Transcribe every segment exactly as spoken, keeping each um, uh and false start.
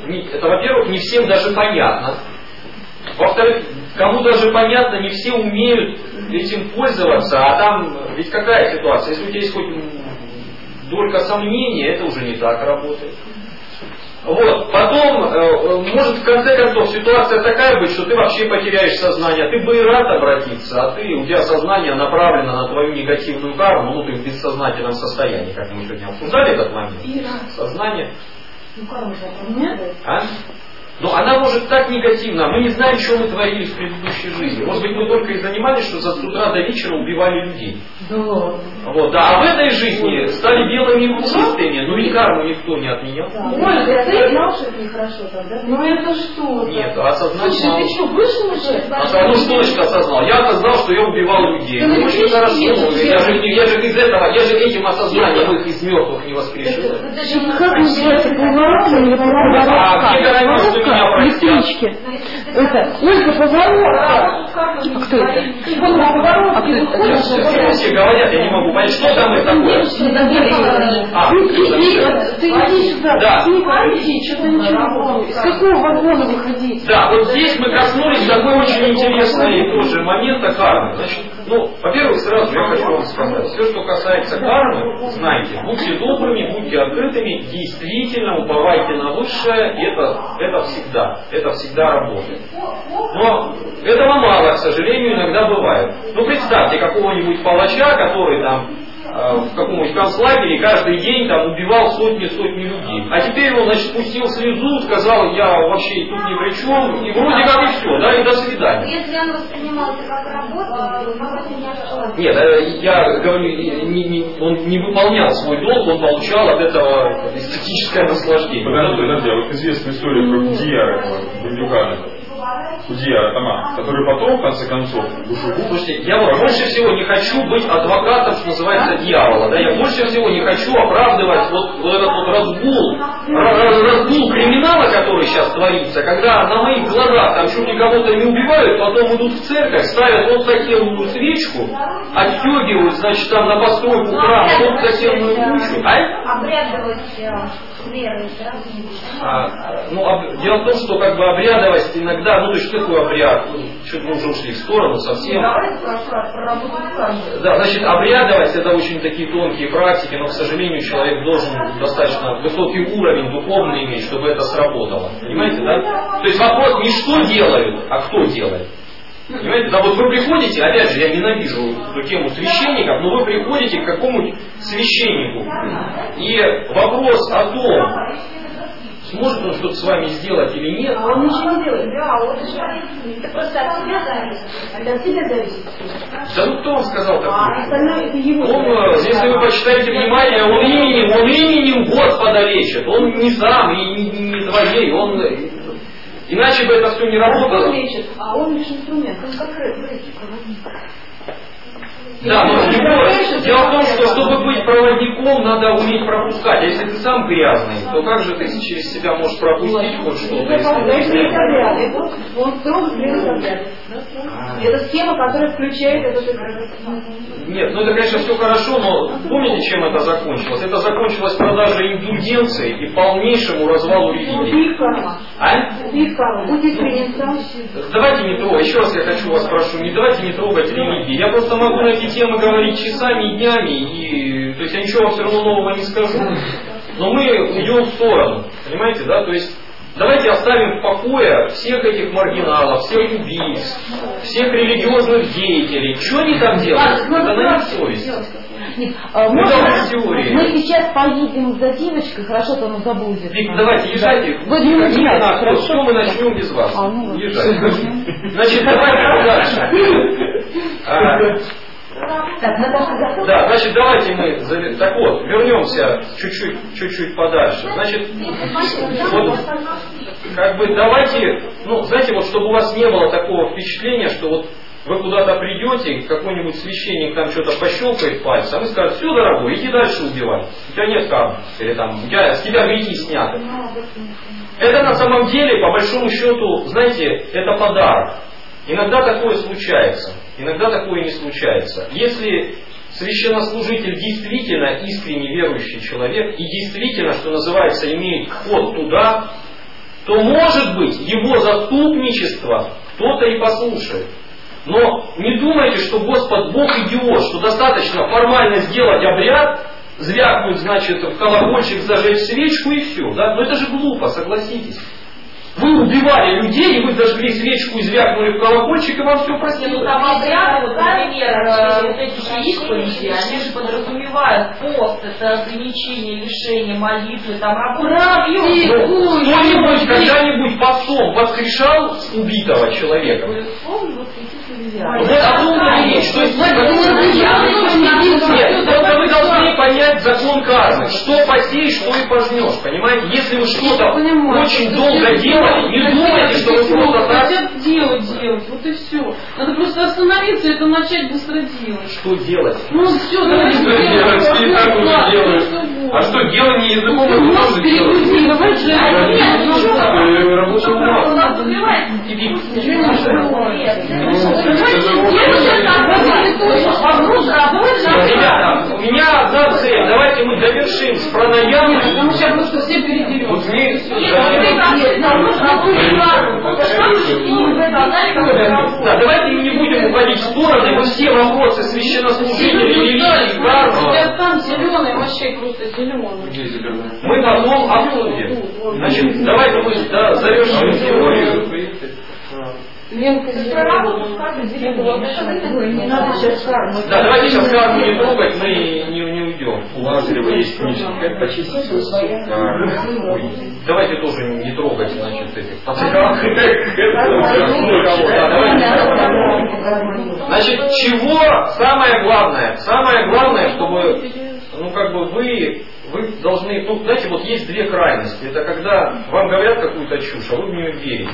не, это, во-первых, не всем даже понятно. Во-вторых, кому даже понятно, не все умеют этим пользоваться, а там ведь какая ситуация? Если у тебя есть хоть долька сомнения, это уже не так работает. Вот. Потом, э, может в конце концов ситуация такая быть, что ты вообще потеряешь сознание. Ты бы и рад обратиться, а ты, у тебя сознание направлено на твою негативную карму, ну ты в бессознательном состоянии, как мы сегодня обсуждали этот момент. Сознание. Ну карма же отменяет. А? Но она может так негативно. Мы не знаем, что мы творили в предыдущей жизни. Может быть, мы только и занимались, что с утра до вечера убивали людей. Да. Вот, да. А в этой жизни стали белыми и пушистыми, но и карму никто не отменял. Да. Ой, ты осознал, что это нехорошо тогда? Ну это что? Нет, осознал. Слушай, ты что, вышел уже? А ну что значит осознал? Я осознал, что я убивал людей. Да, ну, очень хорошо. Я же, я же из этого, я же этим осознанием их из мертвых не воскрешил. Как называется, поворотом или поворотом? А где гарантия, что меня простят? Электрички. Это, Ольга Поворотка. А кто это? А кто это? Все говорят, я не могу понять, что там это такое. А, ты иди сюда. Да. Иди, что-то ничего. С какого вагона выходить? Да, вот здесь мы коснулись такой очень интересной тоже момента кармы. Значит, ну, во-первых, сразу я хочу вам сказать, все, что касается кармы, знайте, будьте добрыми, будьте открытыми, действительно уповайте на высшее, это, это всегда, это всегда работает. Но этого мало, к сожалению, иногда бывает. Ну, представьте какого-нибудь палача, который там в каком-нибудь концлагере каждый день там убивал сотни-сотни людей. А теперь он, значит, пустил слезу, сказал, я вообще тут ни при чем, и вроде как и все, да, и до свидания. Если он воспринимал это как работу, то это не ошибка. Нет, я говорю, не, не, он не выполнял свой долг, он получал от этого эстетическое наслаждение. Подожди, подожди, а вот известная история про Кудияра, этого бандюгана. Кудияра Тома, который потом, в конце концов, душегуб. Слушайте, я вот больше всего не хочу быть адвокатом, что называется, дьявола. Да? Я больше всего не хочу оправдывать вот, вот этот вот разгул, разгул криминала, который сейчас творится, когда на моих глазах там чуть ли кого-то не убивают, потом идут в церковь, ставят вот такую свечку, отстегивают, значит, там на постройку храма, вот такую кучу. А? Обрядовость веры, А, ну, об, дело в том, что как бы обрядовость иногда, ну то есть что такое обряд? Что-то мы уже ушли в сторону совсем. Да, значит, обрядовость это очень такие тонкие практики, но, к сожалению, человек должен достаточно высокий уровень духовный иметь, чтобы это сработало. Понимаете, да? То есть вопрос не что делают, а кто делает. Понимаете, да, вот вы приходите, опять же, я ненавижу эту тему священников, но вы приходите к какому-нибудь священнику, и вопрос о том, сможет он что-то с вами сделать или нет. А он ничего не делает. Да, он же это просто от себя зависит. Это от тебя зависит. Да ну кто вам сказал А такое? остальное это его. Он, если вы почитаете внимание, он именем, он именем Господа лечит. Он не сам и не, не твоей, он... Иначе бы это все не работало. Он лечит, а он лишь инструмент. Он как проводник. Да, но дело в том, что чтобы быть проводником, надо уметь пропускать. А если ты сам грязный, то как же ты через себя можешь пропустить хоть что-то? Это есть обряд. Он строго следует обряд. Это схема, которая включает этот обряд. Нет, ну это, конечно, все хорошо, но помните, чем это закончилось? Это закончилось продажей индульгенции и полнейшему развалу религии. Их карма. А? Их карма. Будь искренен сам. Давайте не трогать, еще раз я хочу вас прошу, не давайте не трогать религии. Я просто могу на эти темы говорить часами и днями, и то есть я ничего все равно нового не скажу. Но мы уйдем в сторону, понимаете, да? То есть давайте оставим в покое всех этих маргиналов, всех убийц, всех религиозных деятелей. Что они там делают? Это на них совесть. Нет, а, Мы, можно, мы сейчас поедем за девочкой, хорошо, то она заблудит. Вик, давайте, езжайте. Вы не на хорошо. Все, мы начнем без вас. А, ну, Езжайте. Значит, давайте дальше. А, так, Наташа готова? да, значит, давайте мы... заве- Так вот, вернемся чуть-чуть, чуть-чуть подальше. Значит, вот, как бы давайте, ну, знаете, вот чтобы у вас не было такого впечатления, что вот вы куда-то придете, какой-нибудь священник там что-то пощелкает пальцем, и скажет, все, дорогой, иди дальше убивай. У тебя нет кармы. Или там, у тебя, с тебя грехи сняты. Это на самом деле, по большому счету, знаете, это подарок. Иногда такое случается, иногда такое не случается. Если священнослужитель действительно искренне верующий человек и действительно, что называется, имеет вход туда, то, может быть, его заступничество кто-то и послушает. Но не думайте, что Господь Бог идиот, что достаточно формально сделать обряд, звякнуть, значит, в колокольчик, зажечь свечку и все. Да? Но это же глупо, согласитесь. Вы убивали людей, и вы зажгли свечку и звякнули в колокольчик, и вам все простили. Ну там обряды, вот, например, вот эти исповеди, они же подразумевают пост, это ограничение, лишение, молитвы, там работа. Ну, кто-нибудь когда-нибудь постом воскрешал убитого человека? Вот о том и речь. То есть, нет, только вы должны понять закон кармы. Что посеешь, что и пожнешь. Понимаете? Если вы что-то очень долго делали, не думайте, что вы просто так... Хотят делать, делать, вот и все. Надо просто остановиться и это начать быстро делать. Что делать? Ну все, давайте Что делать? И так уже делают. А что, делание языком это тоже делать? Работа ума. Ребята, у меня одна цель. Давайте мы довершим с пранаямой. Потому что просто все передерем. Вот мне... Да, давайте не будем уходить в стороны. Мы все вопросы священнослужителей, религии, кармы. Я там зеленый, вообще просто зеленый. Мы потом обсудим. Значит, давайте мы да, завершим теорию. Ленка Работу с кармой не надо сейчас карму. Да, давайте сейчас карму не трогать, мы не, не уйдем. У Лазарева есть книжка, как почистить свою. Давайте тоже не трогать, значит, этих пацанов. Значит, чего самое главное? Самое главное, чтобы, ну как бы вы, вы должны, ну знаете, вот есть две крайности. Это когда вам говорят какую-то чушь, а вы в нее верите.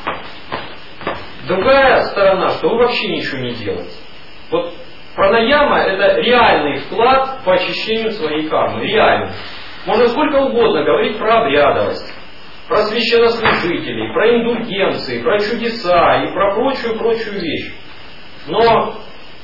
Другая сторона, что вы вообще ничего не делаете. Вот пранаяма это реальный вклад по очищению своей кармы. Реальный. Можно сколько угодно говорить про обрядовость, про священнослужителей, про индульгенции, про чудеса и про прочую-прочую вещь. Но,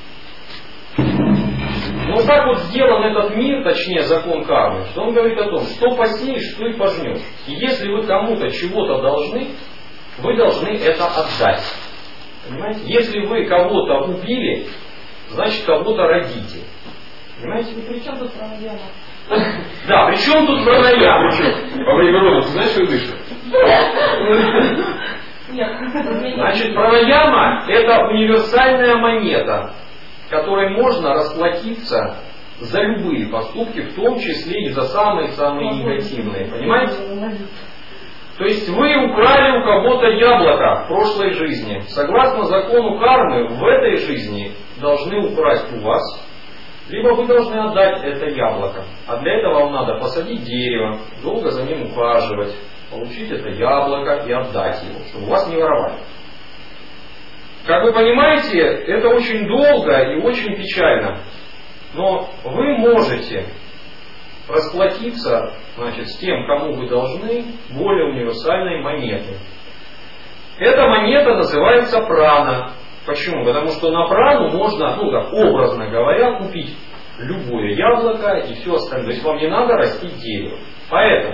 но так вот сделан этот мир, точнее закон кармы, что он говорит о том, что посеешь, что и пожнешь. И если вы кому-то чего-то должны, вы должны это отдать. Понимаете? Если вы кого-то убили, значит кого-то родите. Понимаете? При чем тут пранаяма? Да, при чем тут пранаяма? Во время рода, ты знаешь, что дышишь? Значит, пранаяма это универсальная монета, которой можно расплатиться за любые поступки, в том числе и за самые-самые негативные. Понимаете? То есть вы украли у кого-то яблоко в прошлой жизни. Согласно закону кармы, в этой жизни должны украсть у вас, либо вы должны отдать это яблоко. А для этого вам надо посадить дерево, долго за ним ухаживать, получить это яблоко и отдать его, чтобы у вас не воровали. Как вы понимаете, это очень долго и очень печально. Но вы можете расплатиться, значит, с тем, кому вы должны, более универсальной монетой. Эта монета называется прана. Почему? Потому что на прану можно, ну так, образно говоря, купить любое яблоко и все остальное. То есть вам не надо растить дерево. Поэтому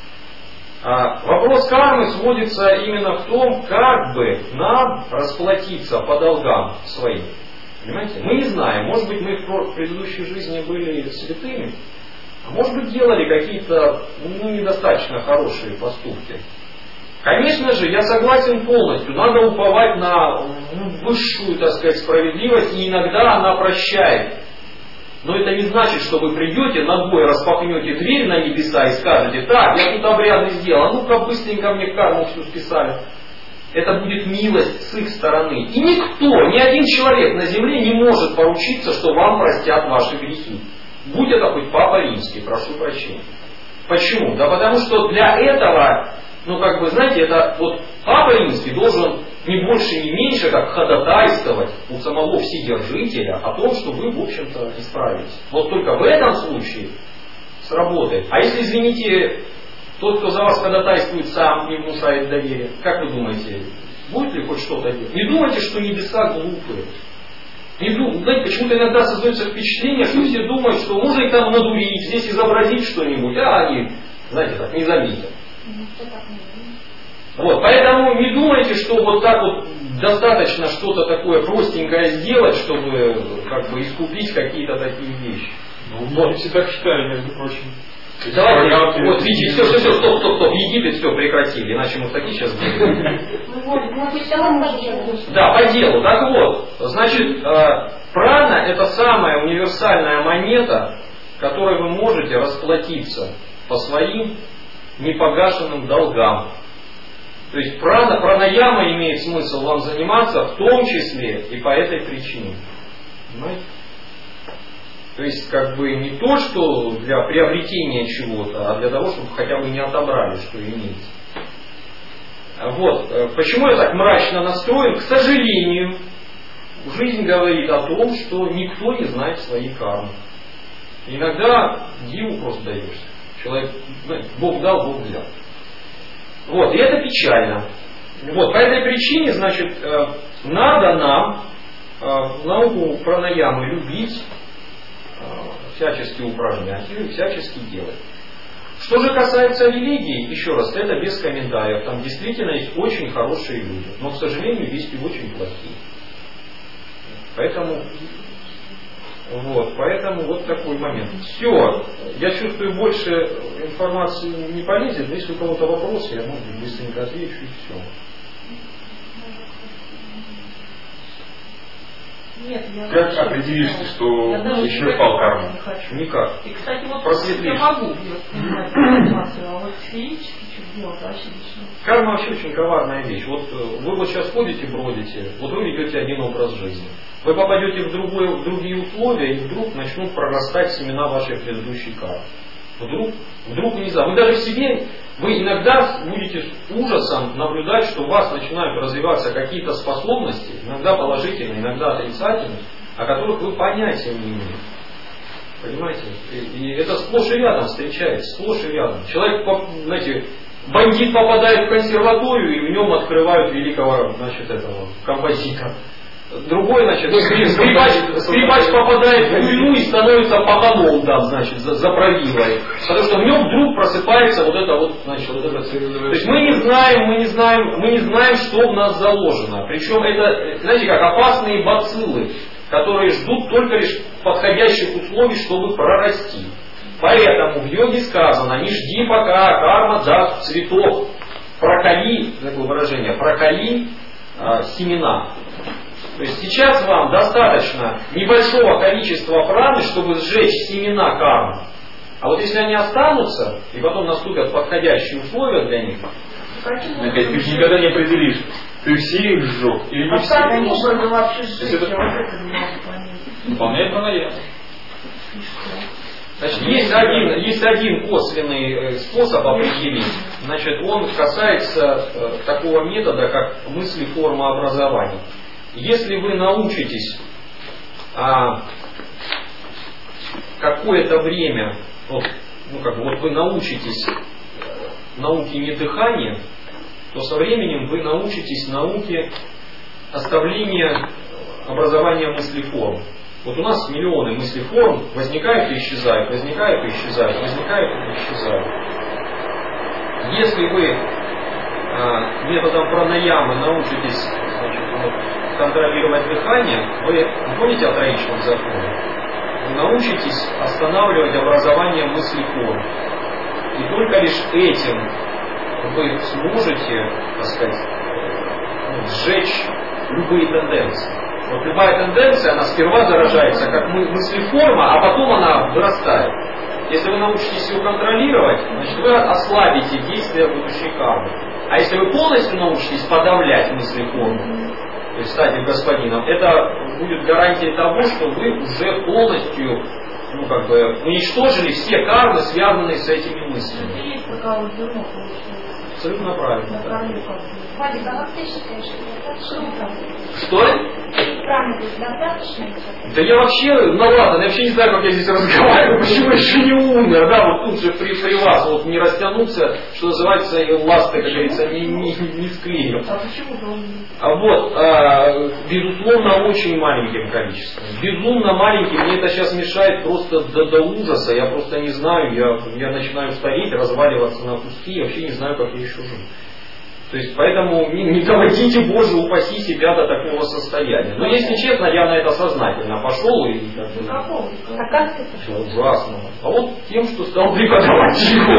а, вопрос кармы сводится именно в том, как бы нам расплатиться по долгам своим. Понимаете? Мы не знаем, может быть, мы в предыдущей жизни были святыми, а может быть, делали какие-то ну, недостаточно хорошие поступки. Конечно же, я согласен полностью, надо уповать на высшую, так сказать, справедливость, и иногда она прощает. Но это не значит, что вы придете, ногой распахнете дверь на небеса и скажете: так, я тут обряды сделал, а ну-ка быстренько мне карму всю списали. Это будет милость с их стороны. И никто, ни один человек на земле не может поручиться, что вам простят ваши грехи. Будь это хоть Папа Римский, прошу прощения. Почему? Да потому что для этого, ну как бы, знаете, это вот Папа Римский должен не больше, не меньше, как ходатайствовать у самого Вседержителя о том, что вы, в общем-то, исправились. Вот только в этом случае сработает. А если, извините, тот, кто за вас ходатайствует, сам не внушает доверия, как вы думаете, будет ли хоть что-то делать? Не думайте, что небеса глупые. Не думайте, знаете, почему-то иногда создается впечатление, что все думают, что можно их там надурить, здесь, здесь изобразить что-нибудь, а они, знаете, так, не заметят. думаете, что вот так вот достаточно что-то такое простенькое сделать, чтобы как бы искупить какие-то такие вещи? Ну, вот. Все так считали, между прочим. Давайте, вот видите, все, все, все, стоп, стоп, стоп, Египет все прекратили, иначе мы такие сейчас будем. Да, по делу. Так вот, значит, прана это самая универсальная монета, которой вы можете расплатиться по своим непогашенным долгам. То есть прана, пранаяма имеет смысл вам заниматься в том числе и по этой причине. Понимаете? То есть, как бы не то, что для приобретения чего-то, а для того, чтобы хотя бы не отобрали, что имеете. Вот. Почему я так мрачно настроен? К сожалению, жизнь говорит о том, что никто не знает свои кармы. Иногда диву просто даешься. Человек, знаете, Бог дал, Бог взял. Вот, и это печально. Вот, по этой причине, значит, надо нам науку пранаямы любить, всячески упражнять и всячески делать. Что же касается религии, еще раз, это без комментариев. Там действительно есть очень хорошие люди, но, к сожалению, есть и очень плохие. Поэтому, вот, поэтому вот такой момент. Все, я чувствую, больше информации не полезет. Если у кого-то вопросы, я, может быть, быстренько отвечу и все. Нет, я как определишься, что исчерпал карму? Никак. И, кстати, вот Просветлишь. я могу воспринимать информацию, а вот физически что делать вообще лично. Карма вообще очень коварная вещь. Вот вы вот сейчас ходите, бродите, вот вы ведете один образ жизни. Вы попадете в, другое, в другие условия, и вдруг начнут прорастать семена вашей предыдущей кармы. Вдруг, вдруг внезапно. Вы даже в себе, вы иногда будете с ужасом наблюдать, что у вас начинают развиваться какие-то способности, иногда положительные, иногда отрицательные, о которых вы понятия не имеете. Понимаете? И, и это сплошь и рядом встречается, сплошь и рядом. Человек, знаете, бандит попадает в консерваторию, и в нем открывают великого, значит, этого композитора. Другой, значит, скрипач, скрипач попадает в тюрьму и становится паханом там, значит, за, за правилой. Потому что в нем вдруг просыпается вот это вот, значит, вот это. То есть мы не знаем, мы не знаем, мы не знаем, что в нас заложено. Причем это, знаете, как опасные бациллы, которые ждут только лишь подходящих условий, чтобы прорасти. Поэтому в йоге сказано: не жди, пока карма даст цветок. Проколи, такое выражение, проколи а, семена. То есть сейчас вам достаточно небольшого количества праны, чтобы сжечь семена кармы. А вот если они останутся, и потом наступят подходящие условия для них, опять, ты же никогда не определишь, ты все их сжег или не все. А каким образом вообще сжечь? Я вот это не могу понять. Выполняет пранаяму. Значит, есть один, есть один косвенный способ определить. Значит, он касается э, такого метода, как мысли-форма-образования. Если вы научитесь а, какое-то время, вот, ну как бы вот вы научитесь науке недыхания, то со временем вы научитесь науке оставления образования мыслеформ. Вот у нас миллионы мыслеформ возникают и исчезают, возникают и исчезают, возникают и исчезают. Если вы а, методом пранаямы научитесь, значит, вот, контролировать дыхание, вы помните о троичном законе? Вы научитесь останавливать образование мыслеформ. И только лишь этим вы сможете, так сказать, сжечь любые тенденции. Вот любая тенденция, она сперва заражается как мыслеформа, а потом она вырастает. Если вы научитесь ее контролировать, значит вы ослабите действие будущей кармы. А если вы полностью научитесь подавлять мыслеформу, то есть стать господином, это будет гарантией того, что вы уже полностью, ну, как бы, уничтожили все кармы, связанные с этими мыслями. Это есть какое-то зерно, получается. Абсолютно правильно. Да. Вадик, а как ты считаешь, это достаточно? Что? Правильно, достаточно? Да я вообще, ну ладно, я вообще не знаю, как я здесь разговариваю, почему я еще не умер, да, вот тут же при, при вас вот не растянуться, что называется, и ласты, как говорится, не, не, не склею. А почему должен быть? А вот, а, безусловно, очень маленьким количеством. Безумно маленьким, мне это сейчас мешает просто до, до ужаса, я просто не знаю, я, я начинаю стареть, разваливаться на куски, я вообще не знаю, как я еще живу. То есть, поэтому не, не доводите, Боже упаси себя до такого состояния. Но если честно, я на это сознательно пошел и как бы... А как ты пошел? Ужасно. А вот тем, что стал преподавать его.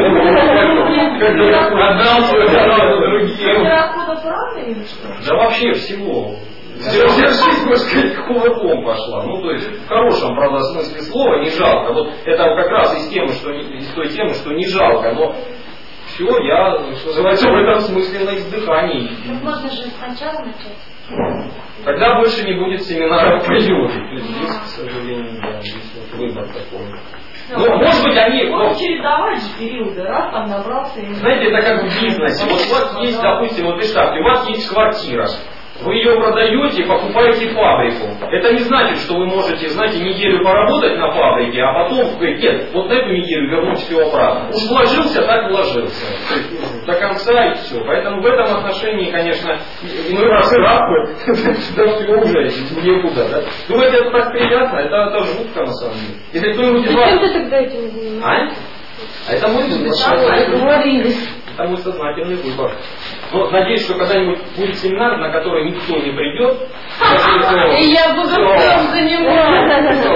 Отдал свою дорогу другим. Это откуда правда или что? Да вообще всего. Вся жизнь, можно сказать, кулаком пошла. Ну, то есть, в хорошем, правда, смысле слова, не жалко. Вот это как раз из темы, что из той темы, что не жалко, но все, я, что называется, в этом смысле на издыхании. Можно же сначала начать. Тогда больше не будет семинаров по йоге. Здесь, к сожалению, да, здесь вот выбор такой. Ну, может быть, они... Ну, чередовать же периоды, раз там набрался... И... Знаете, это как в бизнесе. Вот у вас есть, допустим, вот представьте, у вас есть квартира. Вы ее продаете, покупаете фабрику. Это не значит, что вы можете, знаете, неделю поработать на фабрике, а потом говорить, нет, вот на эту неделю вернуть все обратно. Уж вложился, так вложился. То есть, до конца и все. Поэтому в этом отношении, конечно, иной раз рабы, да все уже, некуда. Да? Думаете, это так приятно? Это, это жутко на самом деле. Если кто-нибудь из вас... Зачем ты тогда этим не занимаешься? А? А это мой выбор. Это мой сознательный выбор. Но надеюсь, что когда-нибудь будет семинар, на который никто не придет. И я буду всем заниматься.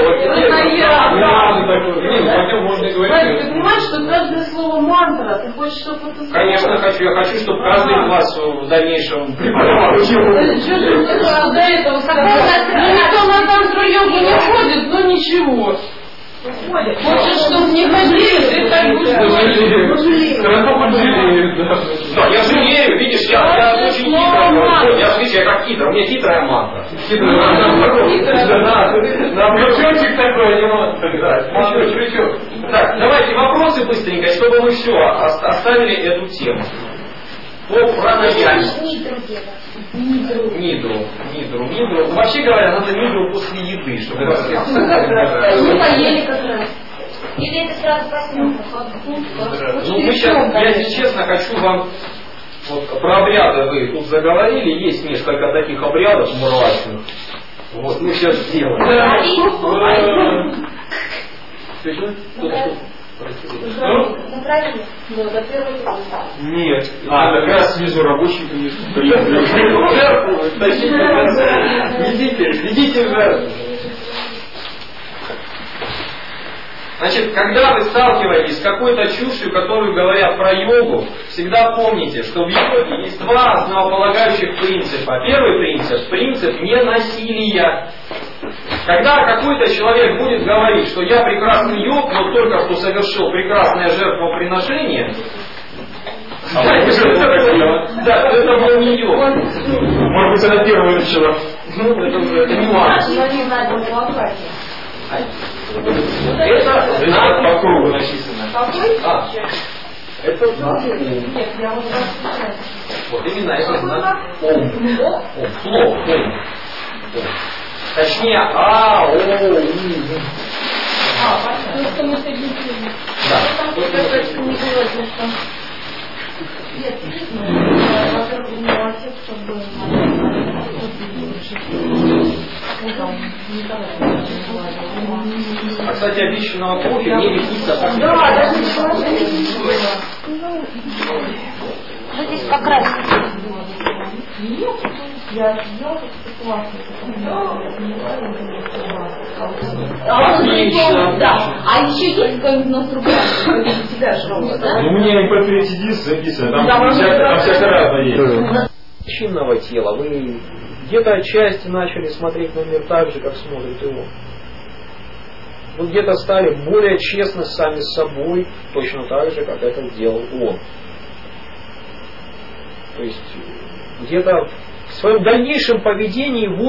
Ты понимаешь, что каждое слово мантра, ты хочешь, чтобы это... Конечно, хочу. Я хочу, чтобы каждый из вас в дальнейшем преподавал йогу. Что же ты до этого сказал? Ну, никто на тантру-йогу не ходит, ну ничего. Ходят. Хочешь, чтобы не ходили, ты так будешь. Хорошо поджалеют, да. Да, я жалею, видишь, я, я очень хитрый. Я, видишь, я как хитрый, у меня хитрая мантра. Нам крючочек такой, не надо сыграть. Крючок, крючок. Так, давайте вопросы быстренько, чтобы мы все оставили эту тему. По пранаяме. Нидру делать. Нидру. Нидру. Нидру. Нидру. Вообще говоря, надо нидру после еды, чтобы... Мы поели как раз. Или это сразу проснемся? Ну, мы сейчас, я, если честно, хочу вам... Вот, про обряды вы тут заговорили, есть несколько таких обрядов мрачных. Вот, мы сейчас сделаем. Направили. Ну, до первой класса. Нет. А, как раз снизу рабочий, конечно. Жертву, тащите жертву. Идите, идите в жертву. Значит, когда вы сталкиваетесь с какой-то чушью, которую говорят про йогу, всегда помните, что в йоге есть два основополагающих принципа. Первый принцип – принцип ненасилия. Когда какой-то человек будет говорить, что я прекрасный йог, но только что совершил прекрасное жертвоприношение, да, это был не йог. Может быть, она первая начала. Ну, это уже нюанс. не надо плакать. Это знак по кругу написано. Какой? А, это знак. Нет, я вот раз Вот именно это знак Ом. Ом. Слово. Ом. Точнее, А, О, У. А, понятно. Потому что мы Да. не было, что... Нет, во-первых, у меня отец, чтобы А, кстати, обещанного кофе не летится. Да, даже не положили. Вот здесь покрасить. Нет, я сделала что-то классное. Отлично. Да. А еще есть какой-нибудь у нас другой? Тебя же да? У меня эм пэ три диск записано, там всякое разное есть. Чинного тела. Вы где-то отчасти начали смотреть на мир так же, как смотрит его. Вы где-то стали более честны сами с собой, точно так же, как это сделал он. То есть где-то в своем дальнейшем поведении